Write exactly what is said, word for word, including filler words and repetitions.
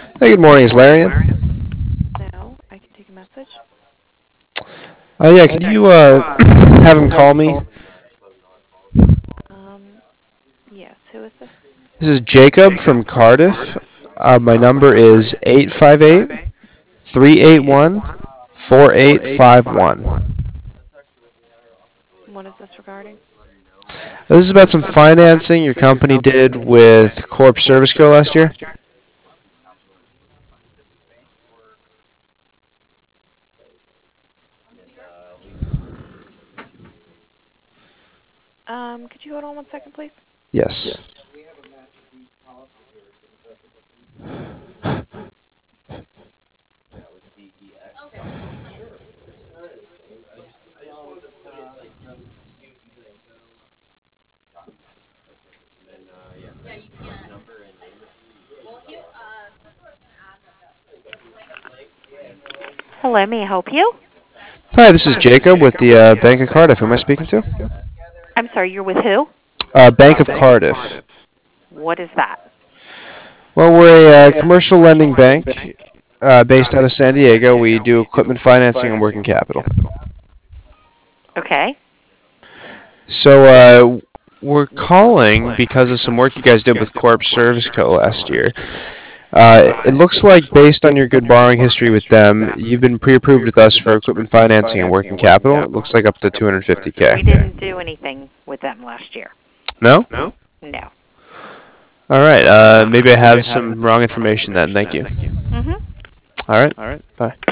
Hey, good morning. Is Larry in? No, I can take a message. Oh, yeah. Could you uh, have him call me? Um, yes, who is this? This is Jacob from Cardiff. Uh, my number is eight five eight, three eight one, four eight five one. What is this regarding? This is about some financing your company did with Corp Service Co. last year. Um, could you hold on one second, please? Yes. Hello, may I help you? Hi, this is Jacob with the uh, Bank of Cardiff. Who am I speaking to? I'm sorry, you're with who? Uh, Bank of Cardiff. What is that? Well, we're a uh, commercial lending bank uh, based out of San Diego. We do equipment financing and working capital. Okay. So uh, we're calling because of some work you guys did with Corp Service Co. last year. Uh, it looks like, based on your good borrowing history with them, you've been pre-approved with us for equipment financing and working capital. It looks like up to two hundred fifty We k. didn't do anything with them last year. No? No. All right. Uh, maybe I have some wrong information then. Thank you. Mhm. All right. Bye.